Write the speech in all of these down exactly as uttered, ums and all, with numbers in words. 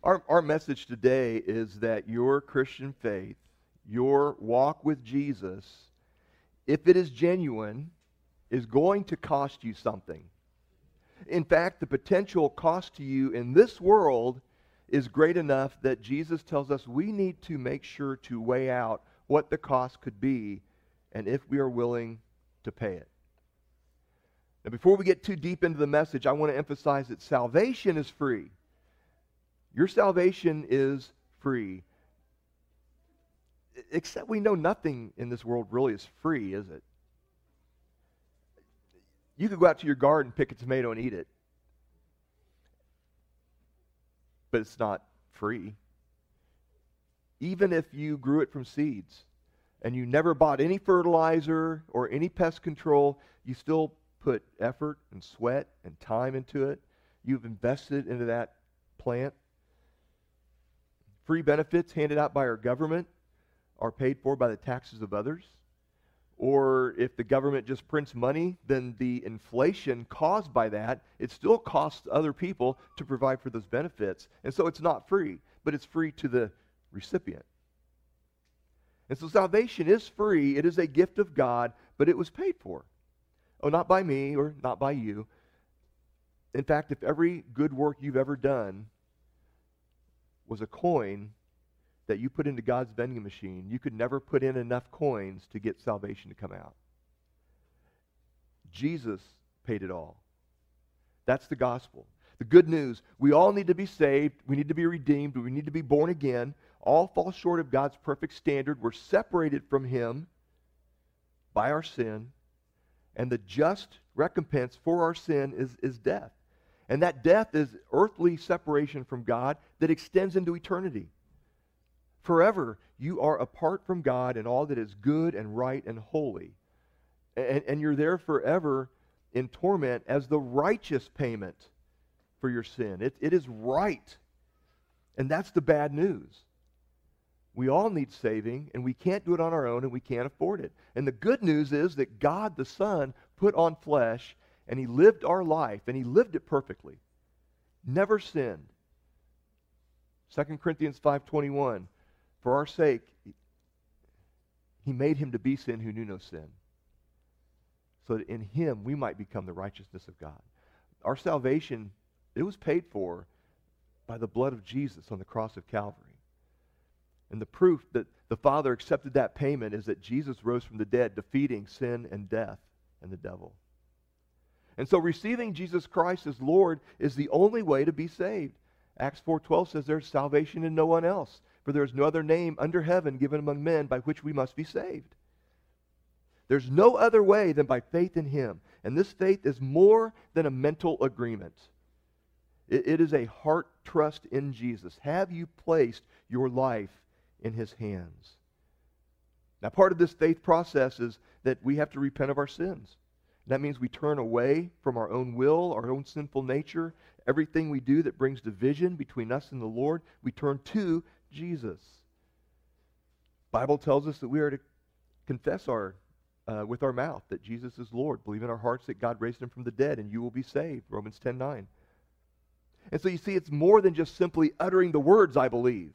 Our, our message today is that your Christian faith, your walk with Jesus, if it is genuine, is going to cost you something. In fact, the potential cost to you in this world is great enough that Jesus tells us we need to make sure to weigh out what the cost could be and if we are willing to pay it. Now, before we get too deep into the message, I want to emphasize that salvation is free. Your salvation is free. Except we know nothing in this world really is free, is it? You could go out to your garden, pick a tomato, and eat it. But it's not free. Even if you grew it from seeds and you never bought any fertilizer or any pest control, you still put effort and sweat and time into it. You've invested into that plant. Free benefits handed out by our government are paid for by the taxes of others. Or if the government just prints money, then the inflation caused by that, it still costs other people to provide for those benefits. And so it's not free, but it's free to the recipient. And so salvation is free. It is a gift of God, but it was paid for. Oh, not by me or not by you. In fact, if every good work you've ever done was a coin that you put into God's vending machine, you could never put in enough coins to get salvation to come out. Jesus paid it all. That's the gospel. The good news, we all need to be saved, we need to be redeemed, we need to be born again. All fall short of God's perfect standard. We're separated from Him by our sin, and the just recompense for our sin is, is death. And that death is earthly separation from God that extends into eternity. Forever, you are apart from God and all that is good and right and holy. And, and you're there forever in torment as the righteous payment for your sin. It, it is right. And that's the bad news. We all need saving, and we can't do it on our own, and we can't afford it. And the good news is that God the Son put on flesh, and He lived our life, and He lived it perfectly. Never sinned. Second Corinthians five twenty-one, for our sake, He made Him to be sin who knew no sin, so that in Him we might become the righteousness of God. Our salvation, it was paid for by the blood of Jesus on the cross of Calvary. And the proof that the Father accepted that payment is that Jesus rose from the dead, defeating sin and death and the devil. And so receiving Jesus Christ as Lord is the only way to be saved. Acts four twelve says there's salvation in no one else, for there is no other name under heaven given among men by which we must be saved. There's no other way than by faith in Him. And this faith is more than a mental agreement. It, it is a heart trust in Jesus. Have you placed your life in His hands? Now, part of this faith process is that we have to repent of our sins. That means we turn away from our own will, our own sinful nature, everything we do that brings division between us and the Lord. We turn to Jesus. The Bible tells us that we are to confess our uh, with our mouth that Jesus is Lord, believe in our hearts that God raised Him from the dead, and you will be saved. Romans ten nine. And so you see, it's more than just simply uttering the words, I believe.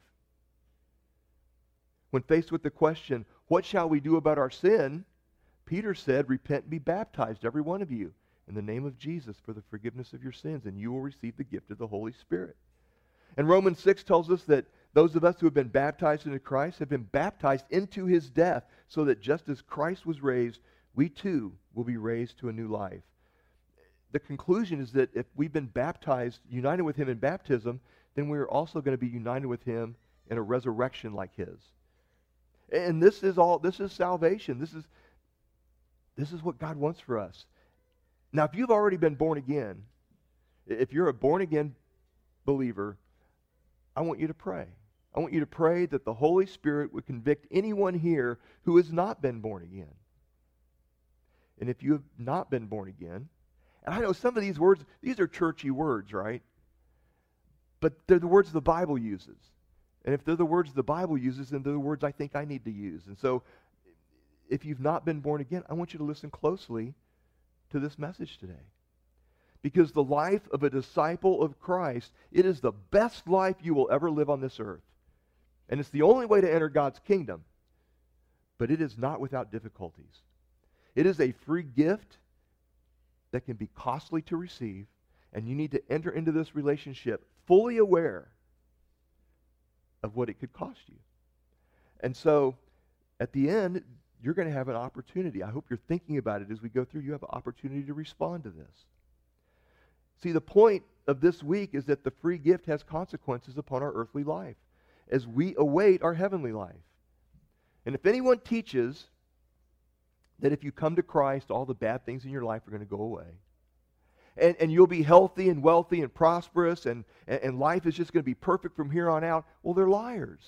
When faced with the question, what shall we do about our sin? Peter said, repent and be baptized, every one of you, in the name of Jesus for the forgiveness of your sins, and you will receive the gift of the Holy Spirit. And Romans six tells us that those of us who have been baptized into Christ have been baptized into His death, so that just as Christ was raised, we too will be raised to a new life. The conclusion is that if we've been baptized, united with Him in baptism, then we're also going to be united with Him in a resurrection like His. And this is all, this is salvation. This is, this is what God wants for us. Now, if you've already been born again, if you're a born-again believer, I want you to pray. I want you to pray that the Holy Spirit would convict anyone here who has not been born again. And if you have not been born again, and I know some of these words, these are churchy words, right? But they're the words the Bible uses. And if they're the words the Bible uses, then they're the words I think I need to use. And so, if you've not been born again, I want you to listen closely to this message today. Because the life of a disciple of Christ, it is the best life you will ever live on this earth. And it's the only way to enter God's kingdom. But it is not without difficulties. It is a free gift that can be costly to receive, and you need to enter into this relationship fully aware of what it could cost you. And so, at the end, you're going to have an opportunity. I hope you're thinking about it as we go through. You have an opportunity to respond to this. See, the point of this week is that the free gift has consequences upon our earthly life as we await our heavenly life. And if anyone teaches that if you come to Christ, all the bad things in your life are going to go away, and, and you'll be healthy and wealthy and prosperous, and, and, and life is just going to be perfect from here on out, well, they're liars.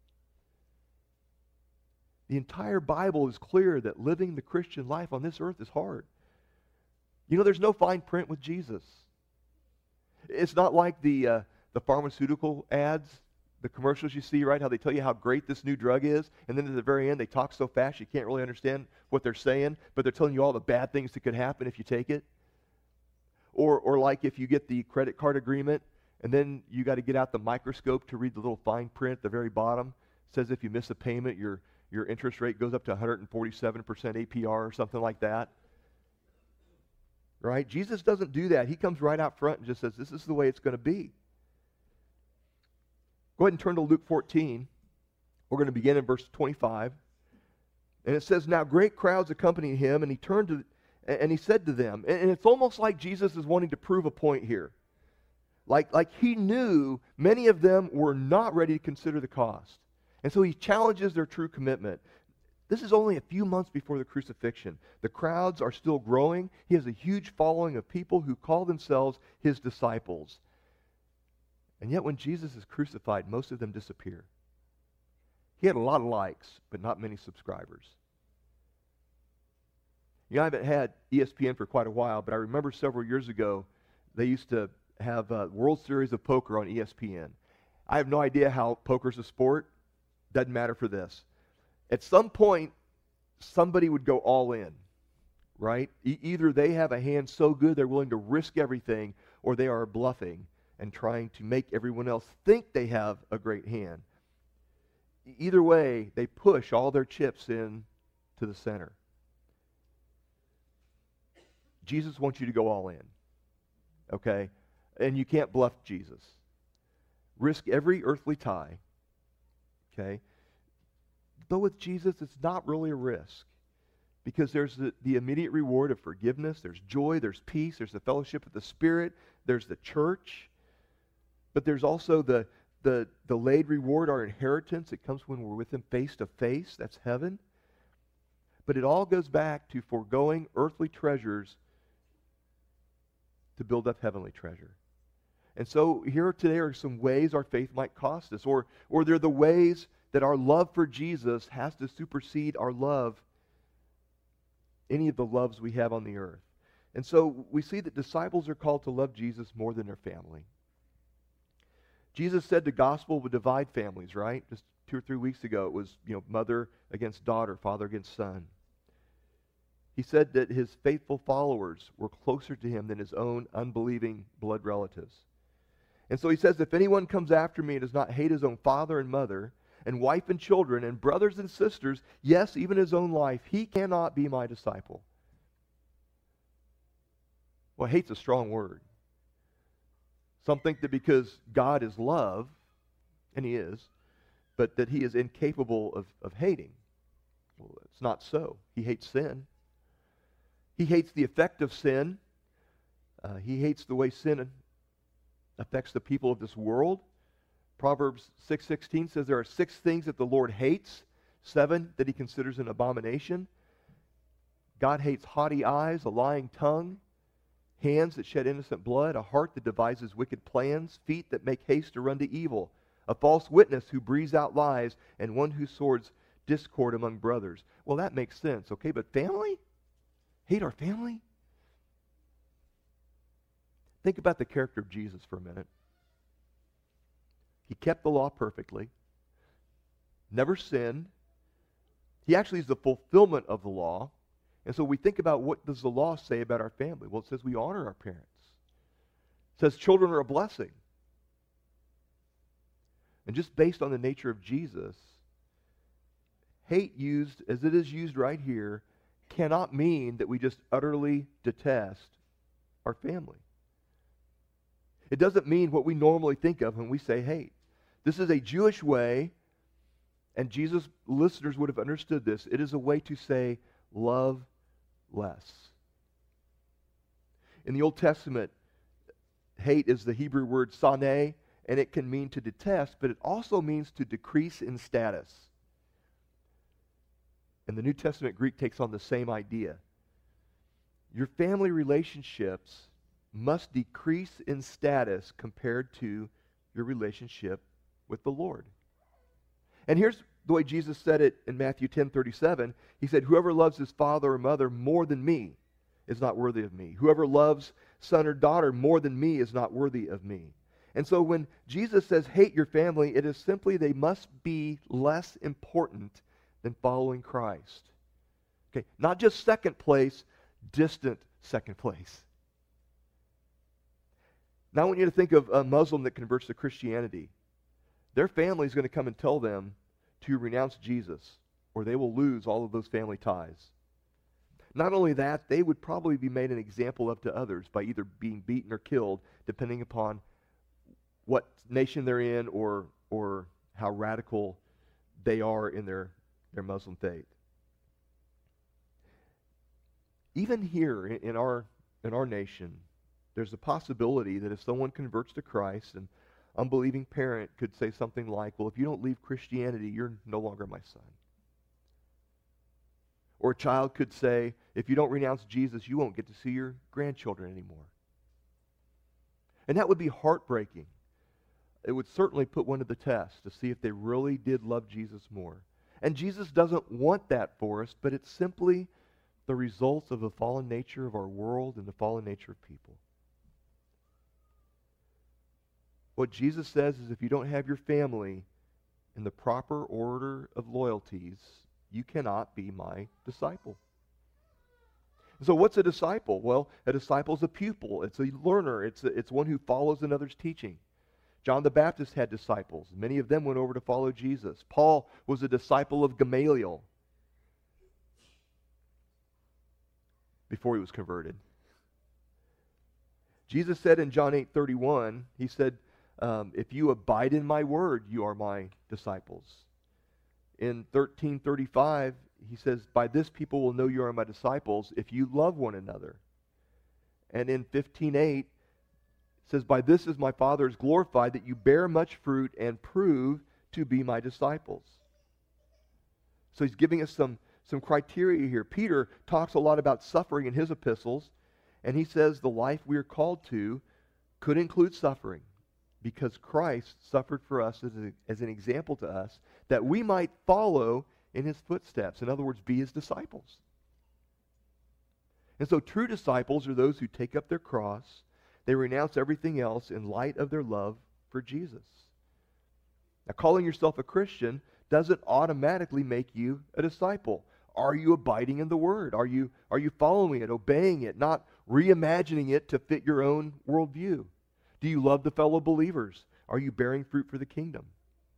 The entire Bible is clear that living the Christian life on this earth is hard. You know, there's no fine print with Jesus. It's not like the uh, the pharmaceutical ads, the commercials you see, right? How they tell you how great this new drug is, and then at the very end they talk so fast you can't really understand what they're saying, but they're telling you all the bad things that could happen if you take it. Or, or like if you get the credit card agreement, and then you got to get out the microscope to read the little fine print at the very bottom. It says if you miss a payment, your your interest rate goes up to one hundred forty-seven percent A P R or something like that. Right? Jesus doesn't do that. He comes right out front and just says, this is the way it's going to be. Go ahead and turn to Luke fourteen. We're going to begin in verse twenty-five. And it says, now great crowds accompanied him, and he turned to, and he said to them, and it's almost like Jesus is wanting to prove a point here. Like, like he knew many of them were not ready to consider the cost. And so he challenges their true commitment. This is only a few months before the crucifixion. The crowds are still growing. He has a huge following of people who call themselves his disciples. And yet when Jesus is crucified, most of them disappear. He had a lot of likes, but not many subscribers. You know, I haven't had E S P N for quite a while, but I remember several years ago, they used to have a World Series of Poker on E S P N. I have no idea how poker's a sport. Doesn't matter for this. At some point, somebody would go all in, right? E- either they have a hand so good they're willing to risk everything, or they are bluffing and trying to make everyone else think they have a great hand. E- either way, they push all their chips in to the center. Jesus wants you to go all in, okay? And you can't bluff Jesus. Risk every earthly tie, okay? Though with Jesus, it's not really a risk, because there's the, the immediate reward of forgiveness, there's joy, there's peace, there's the fellowship of the Spirit, there's the church, but there's also the, the delayed reward, our inheritance. It comes when we're with him face to face. That's heaven. But it all goes back to foregoing earthly treasures to build up heavenly treasure. And so here today are some ways our faith might cost us, or, or they're the ways that our love for Jesus has to supersede our love, any of the loves we have on the earth. And so we see that disciples are called to love Jesus more than their family. Jesus said the gospel would divide families, right? Just two or three weeks ago, it was, you know, mother against daughter, father against son. He said that his faithful followers were closer to him than his own unbelieving blood relatives. And so he says, if anyone comes after me and does not hate his own father and mother, and wife and children, and brothers and sisters, yes, even his own life, he cannot be my disciple. Well, hate's a strong word. Some think that because God is love, and he is, but that he is incapable of, of hating. Well, it's not so. He hates sin. He hates the effect of sin. Uh, he hates the way sin affects the people of this world. Proverbs six sixteen says there are six things that the Lord hates, seven that he considers an abomination. God hates haughty eyes, a lying tongue, hands that shed innocent blood, a heart that devises wicked plans, feet that make haste to run to evil, a false witness who breathes out lies, and one who sows discord among brothers. Well, that makes sense, okay, but family? Hate our family? Think about the character of Jesus for a minute. He kept the law perfectly, never sinned. He actually is the fulfillment of the law. And so we think about, what does the law say about our family? Well, it says we honor our parents. It says children are a blessing. And just based on the nature of Jesus, hate used as it is used right here cannot mean that we just utterly detest our family. It doesn't mean what we normally think of when we say hate. This is a Jewish way, and Jesus' listeners would have understood this. It is a way to say love less. In the Old Testament, hate is the Hebrew word saneh, and it can mean to detest, but it also means to decrease in status. And the New Testament Greek takes on the same idea. Your family relationships must decrease in status compared to your relationship with the Lord. And here's the way Jesus said it in Matthew ten thirty-seven. He said, whoever loves his father or mother more than me is not worthy of me. Whoever loves son or daughter more than me is not worthy of me. And so when Jesus says hate your family, it is simply they must be less important than following Christ. Okay, not just second place, distant second place. Now I want you to think of a Muslim that converts to Christianity. Their family is going to come and tell them to renounce Jesus, or they will lose all of those family ties. Not only that, they would probably be made an example of to others by either being beaten or killed, depending upon what nation they're in or or how radical they are in their, their Muslim faith. Even here in, in our in our nation, there's a possibility that if someone converts to Christ, an unbelieving parent could say something like, well, if you don't leave Christianity, you're no longer my son. Or a child could say, if you don't renounce Jesus, you won't get to see your grandchildren anymore. And that would be heartbreaking. It would certainly put one to the test to see if they really did love Jesus more. And Jesus doesn't want that for us, but it's simply the results of the fallen nature of our world and the fallen nature of people. What Jesus says is if you don't have your family in the proper order of loyalties, you cannot be my disciple. So what's a disciple? Well, a disciple is a pupil. It's a learner. It's, a, it's one who follows another's teaching. John the Baptist had disciples. Many of them went over to follow Jesus. Paul was a disciple of Gamaliel before he was converted. Jesus said in John eight thirty-one, he said, um, if you abide in my word, you are my disciples. In thirteen thirty-five, he says, by this people will know you are my disciples if you love one another. And in fifteen eight, it says, by this is my Father is glorified, that you bear much fruit and prove to be my disciples. So he's giving us some, some criteria here. Peter talks a lot about suffering in his epistles, and he says the life we are called to could include suffering, because Christ suffered for us as, a, as an example to us, that we might follow in his footsteps. In other words, be his disciples. And so true disciples are those who take up their cross. They renounce everything else in light of their love for Jesus. Now, calling yourself a Christian doesn't automatically make you a disciple. Are you abiding in the Word? Are you, are you following it, obeying it, not reimagining it to fit your own worldview? Do you love the fellow believers? Are you bearing fruit for the kingdom?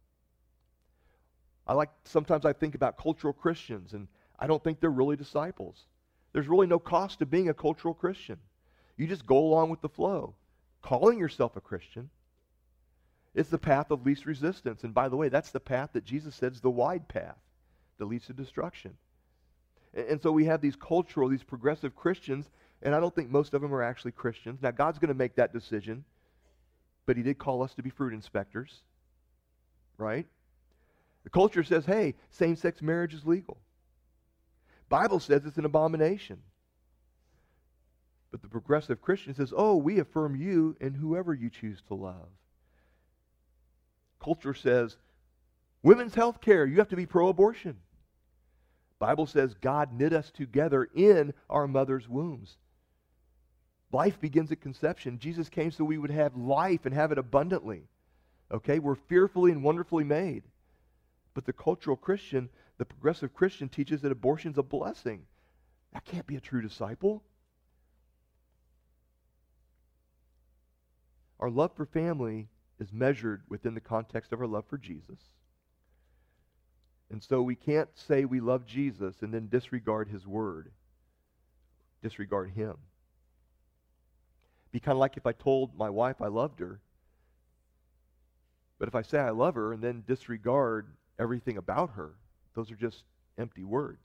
I like, sometimes I think about cultural Christians, and I don't think they're really disciples. There's really no cost to being a cultural Christian. You just go along with the flow. Calling yourself a Christian is the path of least resistance. And by the way, that's the path that Jesus said is the wide path that leads to destruction. And, and so we have these cultural, these progressive Christians, and I don't think most of them are actually Christians. Now, God's going to make that decision, but he did call us to be fruit inspectors, right? The culture says, hey, same-sex marriage is legal. Bible says it's an abomination. But the progressive Christian says, oh, we affirm you and whoever you choose to love. Culture says, women's health care, you have to be pro-abortion. Bible says God knit us together in our mother's wombs. Life begins at conception. Jesus came so we would have life and have it abundantly. Okay, we're fearfully and wonderfully made. But the cultural Christian, the progressive Christian, teaches that abortion's a blessing. That can't be a true disciple. Our love for family is measured within the context of our love for Jesus. And so we can't say we love Jesus and then disregard his word, disregard him. It'd be kind of like if I told my wife I loved her, but if I say I love her and then disregard everything about her, those are just empty words.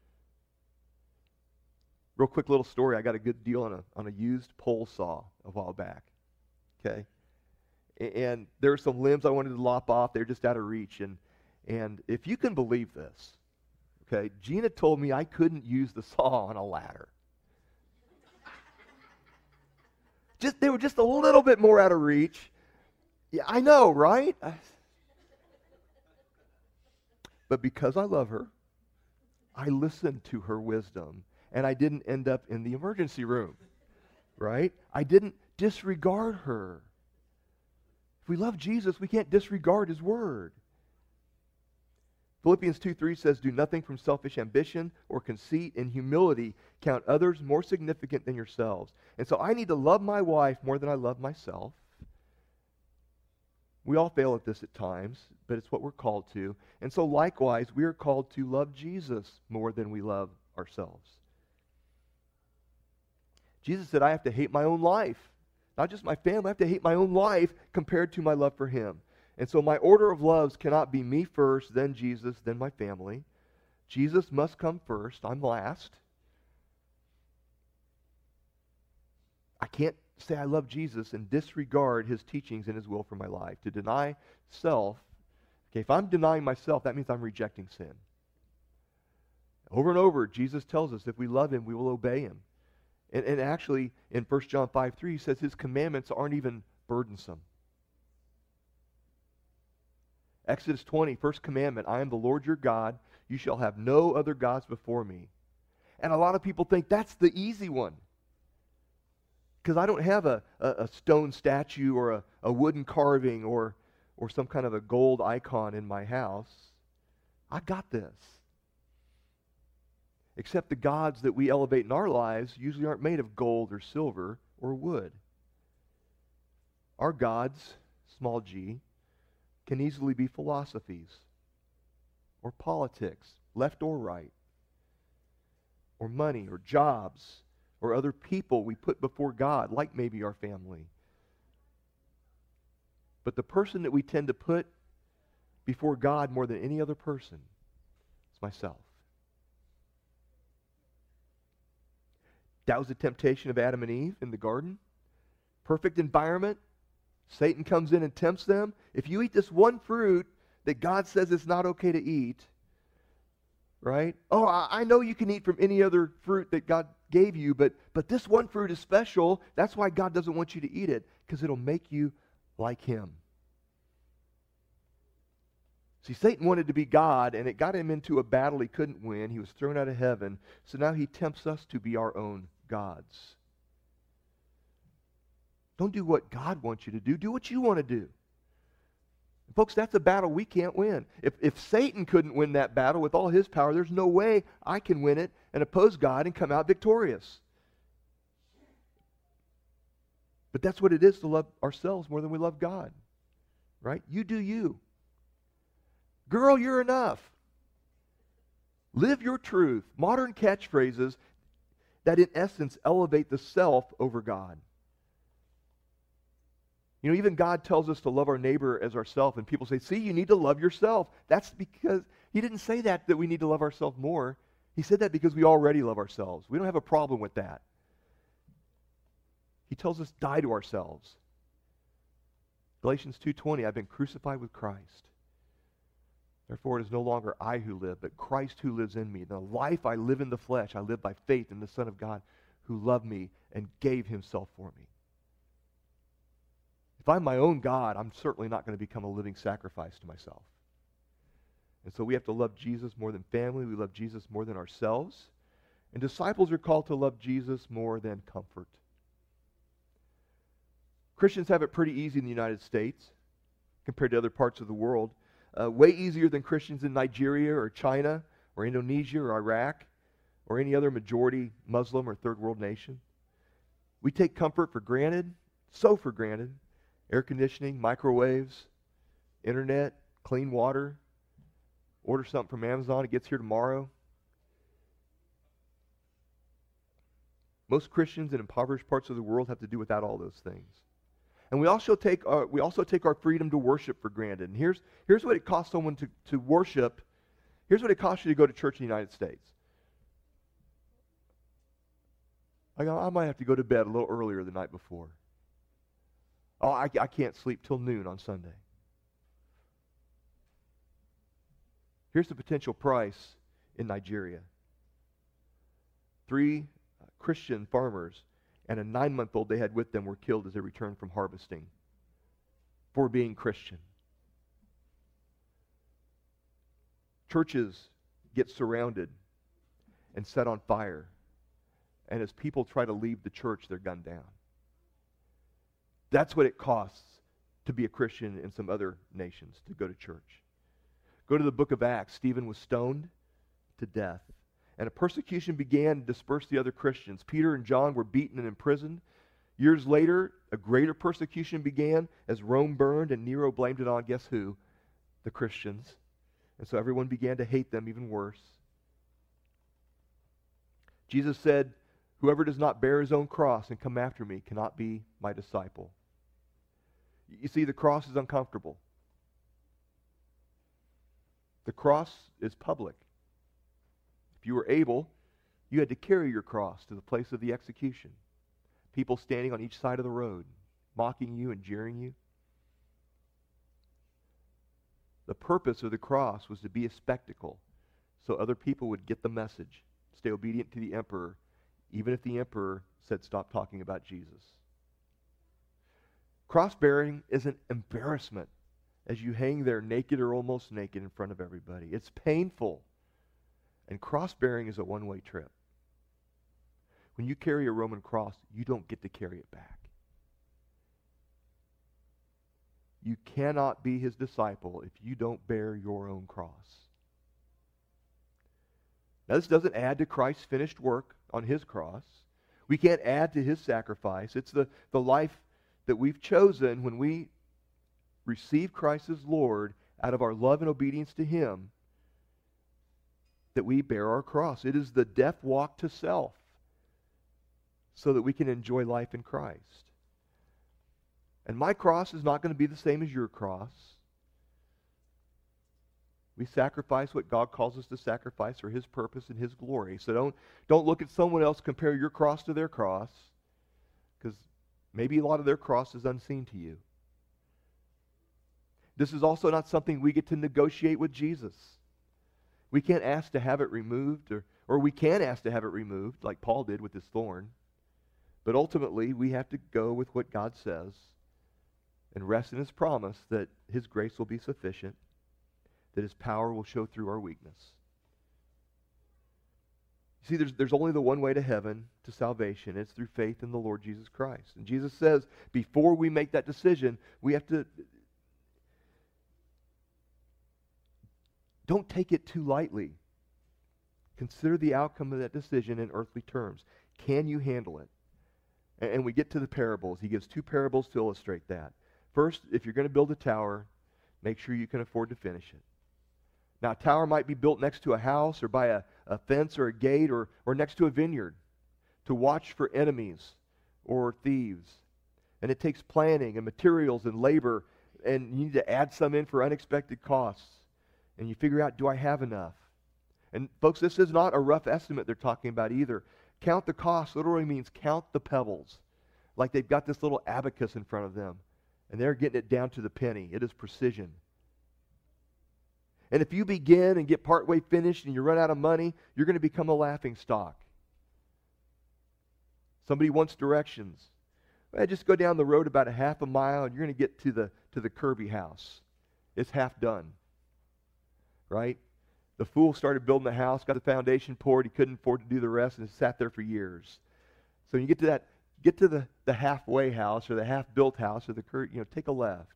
Real quick little story. I got a good deal on a on a used pole saw a while back. Okay? And there were some limbs I wanted to lop off. They were just out of reach. And and if you can believe this, okay, Gina told me I couldn't use the saw on a ladder. Just they were just a little bit more out of reach. Yeah, I know, right? But because I love her, I listened to her wisdom, and I didn't end up in the emergency room, right? I didn't disregard her. If we love Jesus, we can't disregard his word. Philippians two three says, do nothing from selfish ambition or conceit. In humility, count others more significant than yourselves. And so I need to love my wife more than I love myself. We all fail at this at times, but it's what we're called to. And so likewise, we are called to love Jesus more than we love ourselves. Jesus said, I have to hate my own life. Not just my family, I have to hate my own life compared to my love for him. And so my order of loves cannot be me first, then Jesus, then my family. Jesus must come first. I'm last. I can't say I love Jesus and disregard his teachings and his will for my life. To deny self, okay, if I'm denying myself, that means I'm rejecting sin. Over and over, Jesus tells us if we love him, we will obey him. And, and actually, in First John five three, he says his commandments aren't even burdensome. Exodus twenty, first commandment, I am the Lord your God. You shall have no other gods before me. And a lot of people think that's the easy one. Because I don't have a, a, a stone statue or a, a wooden carving or, or some kind of a gold icon in my house. I got this. Except the gods that we elevate in our lives usually aren't made of gold or silver or wood. Our gods, small g, can easily be philosophies or politics, left or right, or money or jobs, or other people we put before God, like maybe our family. But the person that we tend to put before God more than any other person is myself. That was the temptation of Adam and Eve in the garden. Perfect environment. Satan comes in and tempts them. If you eat this one fruit that God says it's not okay to eat, right? Oh, I, I know you can eat from any other fruit that God gave you, but, but this one fruit is special. That's why God doesn't want you to eat it, because it'll make you like him. See, Satan wanted to be God, and it got him into a battle he couldn't win. He was thrown out of heaven. So now he tempts us to be our own gods. Don't do what God wants you to do. Do what you want to do. And folks, that's a battle we can't win. If, if Satan couldn't win that battle with all his power, there's no way I can win it and oppose God and come out victorious. But that's what it is to love ourselves more than we love God. Right? You do you. Girl, you're enough. Live your truth. Modern catchphrases that in essence elevate the self over God. You know, even God tells us to love our neighbor as ourselves, and people say, see, you need to love yourself. That's because he didn't say that, that we need to love ourselves more. He said that because we already love ourselves. We don't have a problem with that. He tells us, die to ourselves. Galatians two twenty, I've been crucified with Christ. Therefore, it is no longer I who live, but Christ who lives in me. The life I live in the flesh, I live by faith in the Son of God who loved me and gave himself for me. If I'm my own God, I'm certainly not going to become a living sacrifice to myself. And so we have to love Jesus more than family. We love Jesus more than ourselves. And disciples are called to love Jesus more than comfort. Christians have it pretty easy in the United States compared to other parts of the world. Uh, way easier than Christians in Nigeria or China or Indonesia or Iraq or any other majority Muslim or third world nation. We take comfort for granted, so for granted, Air conditioning, microwaves, internet, clean water. Order something from Amazon, it gets here tomorrow. Most Christians in impoverished parts of the world have to do without all those things. And we also take our, we also take our freedom to worship for granted. And here's, here's what it costs someone to, to worship. Here's what it costs you to go to church in the United States. I, go, I might have to go to bed a little earlier the night before. Oh, I, I can't sleep till noon on Sunday. Here's the potential price in Nigeria. Three Christian farmers and a nine-month-old they had with them were killed as they returned from harvesting for being Christian. Churches get surrounded and set on fire. And as people try to leave the church, they're gunned down. That's what it costs to be a Christian in some other nations, to go to church. Go to the book of Acts. Stephen was stoned to death. And a persecution began to disperse the other Christians. Peter and John were beaten and imprisoned. Years later, a greater persecution began as Rome burned and Nero blamed it on, guess who? The Christians. And so everyone began to hate them even worse. Jesus said, whoever does not bear his own cross and come after me cannot be my disciple. You see, the cross is uncomfortable. The cross is public. If you were able, you had to carry your cross to the place of the execution. People standing on each side of the road, mocking you and jeering you. The purpose of the cross was to be a spectacle, so other people would get the message, stay obedient to the emperor, even if the emperor said stop talking about Jesus. Cross-bearing is an embarrassment as you hang there naked or almost naked in front of everybody. It's painful. And cross-bearing is a one-way trip. When you carry a Roman cross, you don't get to carry it back. You cannot be his disciple if you don't bear your own cross. Now, this doesn't add to Christ's finished work on his cross. We can't add to his sacrifice. It's the, the life that we've chosen when we receive Christ as Lord out of our love and obedience to him, that we bear our cross. It is the death walk to self so that we can enjoy life in Christ. And my cross is not going to be the same as your cross. We sacrifice what God calls us to sacrifice for his purpose and his glory. So don't, don't look at someone else, compare your cross to their cross, because maybe a lot of their cross is unseen to you. This is also not something we get to negotiate with Jesus. We can't ask to have it removed, or, or we can ask to have it removed, like Paul did with his thorn. But ultimately, we have to go with what God says and rest in his promise that his grace will be sufficient, that his power will show through our weakness. You see, there's, there's only the one way to heaven, to salvation. It's through faith in the Lord Jesus Christ. And Jesus says, before we make that decision, we have to... Don't take it too lightly. Consider the outcome of that decision in earthly terms. Can you handle it? And, and we get to the parables. He gives two parables to illustrate that. First, if you're going to build a tower, make sure you can afford to finish it. Now, a tower might be built next to a house or by a, a fence or a gate or, or next to a vineyard to watch for enemies or thieves. And it takes planning and materials and labor, and you need to add some in for unexpected costs. And you figure out, do I have enough? And folks, this is not a rough estimate they're talking about either. Count the cost literally means count the pebbles. Like they've got this little abacus in front of them. And they're getting it down to the penny. It is precision. And if you begin and get partway finished and you run out of money, you're going to become a laughing stock. Somebody wants directions. Well, just go down the road about a half a mile and you're going to get to the, to the Kirby house. It's half done. Right? The fool started building the house, got the foundation poured, he couldn't afford to do the rest, and it sat there for years. So when you get to that, get to the, the halfway house or the half-built house or the cur- you know, take a left.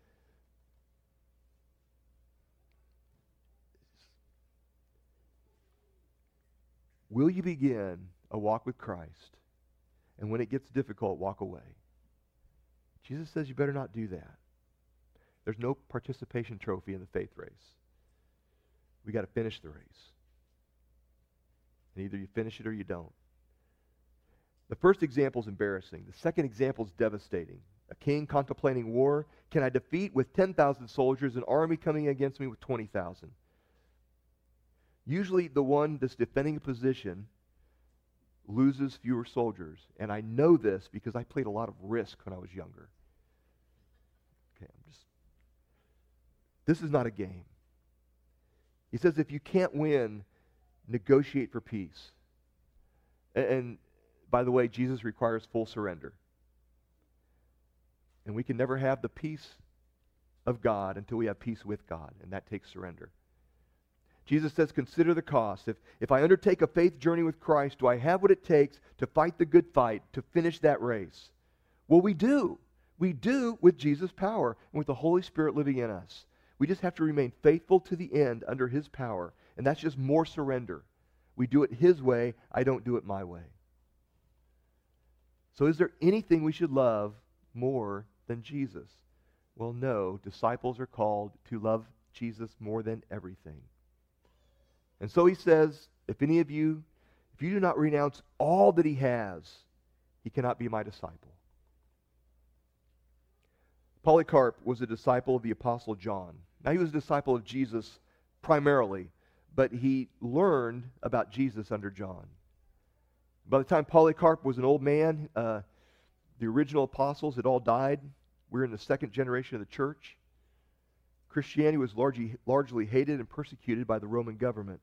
Will you begin a walk with Christ, and when it gets difficult, walk away? Jesus says you better not do that. There's no participation trophy in the faith race. We got to finish the race. And either you finish it or you don't. The first example is embarrassing. The second example is devastating. A king contemplating war. Can I defeat with ten thousand soldiers an army coming against me with twenty thousand? Usually the one that's defending a position loses fewer soldiers. And I know this because I played a lot of Risk when I was younger. Okay, I'm just... This is not a game. He says if you can't win, negotiate for peace. And, and by the way, Jesus requires full surrender. And we can never have the peace of God until we have peace with God, and that takes surrender. Jesus says, consider the cost. If, if I undertake a faith journey with Christ, do I have what it takes to fight the good fight, to finish that race? Well, we do. We do with Jesus' power and with the Holy Spirit living in us. We just have to remain faithful to the end under His power, and that's just more surrender. We do it His way. I don't do it my way. So is there anything we should love more than Jesus? Well, no. Disciples are called to love Jesus more than everything. And so he says, if any of you, if you do not renounce all that he has, he cannot be my disciple. Polycarp was a disciple of the Apostle John. Now he was a disciple of Jesus primarily, but he learned about Jesus under John. By the time Polycarp was an old man, uh, the original apostles had all died. We're in the second generation of the church. Christianity was largely, largely hated and persecuted by the Roman government.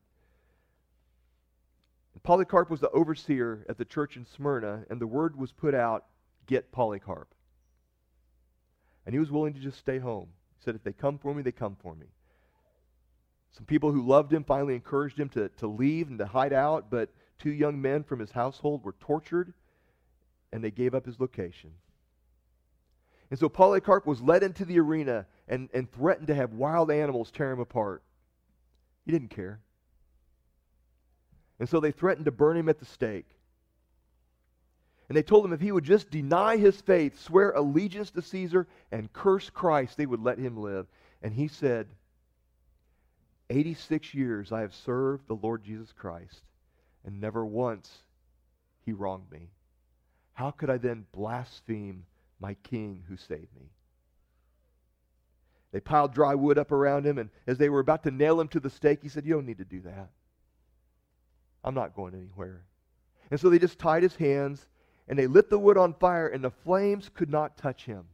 And Polycarp was the overseer at the church in Smyrna, and the word was put out, get Polycarp. And he was willing to just stay home. He said, if they come for me, they come for me. Some people who loved him finally encouraged him to, to leave and to hide out, but two young men from his household were tortured, and they gave up his location. And so Polycarp was led into the arena and, and threatened to have wild animals tear him apart. He didn't care. And so they threatened to burn him at the stake. And they told him if he would just deny his faith, swear allegiance to Caesar, and curse Christ, they would let him live. And he said, eighty-six years I have served the Lord Jesus Christ, and never once he wronged me. How could I then blaspheme my King who saved me? They piled dry wood up around him, and as they were about to nail him to the stake, he said, you don't need to do that. I'm not going anywhere. And so they just tied his hands, and they lit the wood on fire, and the flames could not touch him.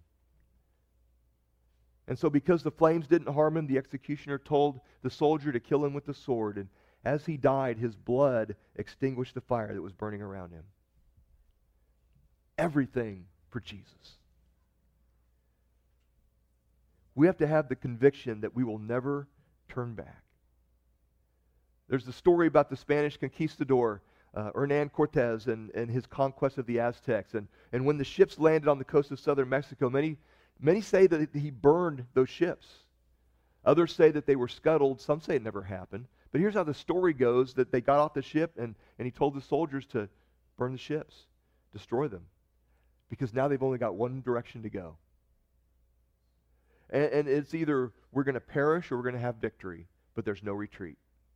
And so because the flames didn't harm him, the executioner told the soldier to kill him with the sword, and as he died, his blood extinguished the fire that was burning around him. Everything for Jesus. We have to have the conviction that we will never turn back. There's the story about the Spanish conquistador, uh, Hernan Cortez, and, and his conquest of the Aztecs. And, and when the ships landed on the coast of southern Mexico, many, many say that he burned those ships. Others say that they were scuttled. Some say it never happened. But here's how the story goes, that they got off the ship, and, and he told the soldiers to burn the ships, destroy them. Because now they've only got one direction to go. And, and it's either we're going to perish or we're going to have victory, but there's no retreat.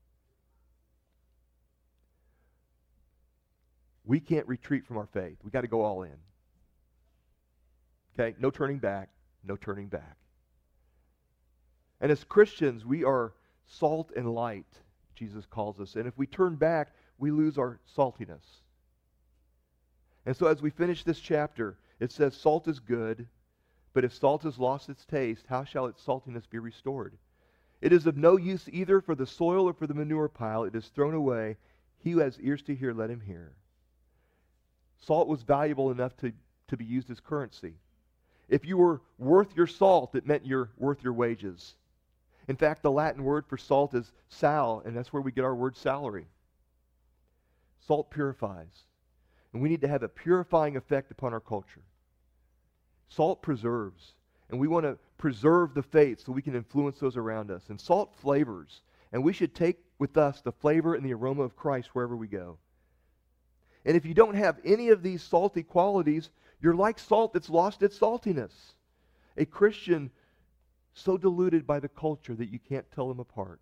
We can't retreat from our faith. We've got to go all in. Okay? No turning back. No turning back. And as Christians, we are salt and light, Jesus calls us. And if we turn back, we lose our saltiness. And so as we finish this chapter, it says salt is good, but if salt has lost its taste, how shall its saltiness be restored? It is of no use either for the soil or for the manure pile. It is thrown away. He who has ears to hear, let him hear. Salt was valuable enough to, to be used as currency. If you were worth your salt, it meant you're worth your wages. In fact, the Latin word for salt is sal, and that's where we get our word salary. Salt purifies. And we need to have a purifying effect upon our culture. Salt preserves. And we want to preserve the faith so we can influence those around us. And salt flavors. And we should take with us the flavor and the aroma of Christ wherever we go. And if you don't have any of these salty qualities, You're like salt that's lost its saltiness. A Christian so diluted by the culture that you can't tell them apart.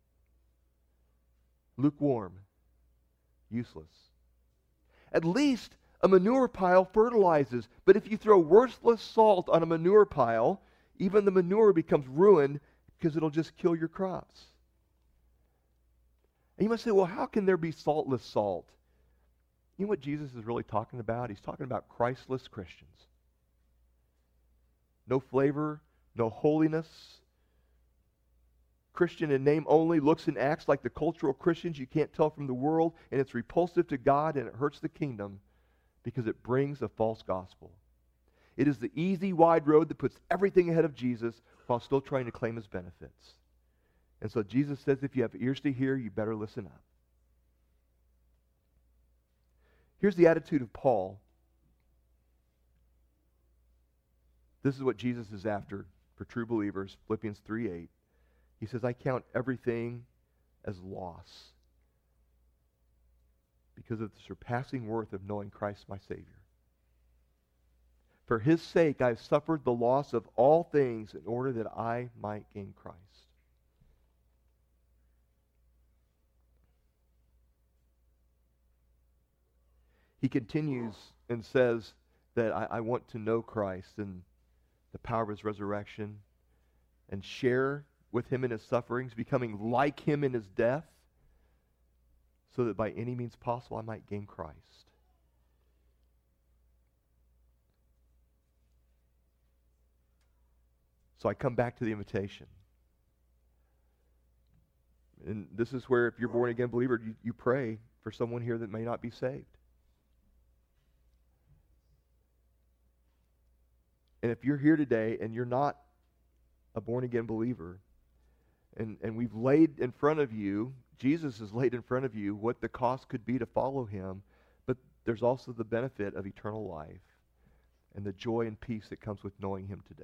Lukewarm. Useless. At least a manure pile fertilizes, but if you throw worthless salt on a manure pile, even the manure becomes ruined because it'll just kill your crops. And you must say, well, how can there be saltless salt? You know what Jesus is really talking about? He's talking about Christless Christians. No flavor, no holiness. Christian in name only, looks and acts like the cultural Christians you can't tell from the world, and it's repulsive to God and it hurts the kingdom because it brings a false gospel. It is the easy, wide road that puts everything ahead of Jesus while still trying to claim his benefits. And so Jesus says if you have ears to hear, you better listen up. Here's the attitude of Paul. This is what Jesus is after for true believers, Philippians three eight. He says, I count everything as loss because of the surpassing worth of knowing Christ my Savior. For his sake I have suffered the loss of all things in order that I might gain Christ. He continues and says that I, I want to know Christ and the power of his resurrection and share with him in his sufferings, becoming like him in his death, so that by any means possible I might gain Christ. So I come back to the invitation. And this is where, if you're a born-again believer, you, you pray for someone here that may not be saved. And if you're here today and you're not a born-again believer, and, and we've laid in front of you, Jesus has laid in front of you what the cost could be to follow him, but there's also the benefit of eternal life and the joy and peace that comes with knowing him today.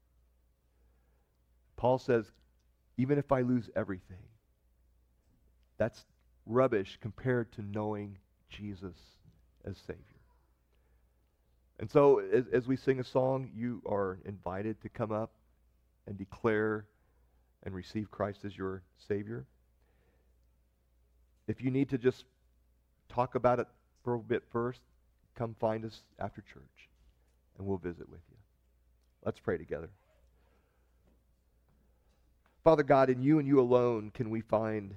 Paul says, even if I lose everything, that's rubbish compared to knowing Jesus as Savior. And so as, as we sing a song, you are invited to come up and declare and receive Christ as your Savior. If you need to just talk about it for a bit first, come find us after church and we'll visit with you. Let's pray together. Father God, in you and you alone can we find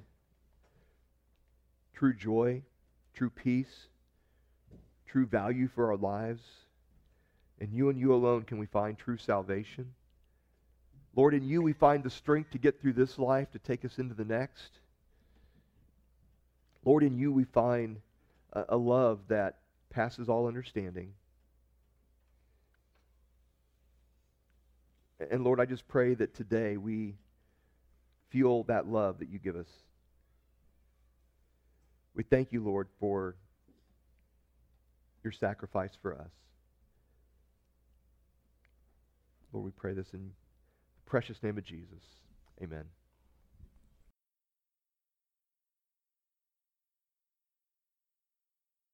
true joy, true peace, true value for our lives. In you and you alone can we find true salvation. Lord, in you we find the strength to get through this life, to take us into the next. Lord, in you we find a, a love that passes all understanding. And Lord, I just pray that today we feel that love that you give us. We thank you, Lord, for your sacrifice for us. Lord, we pray this in the precious name of Jesus. Amen.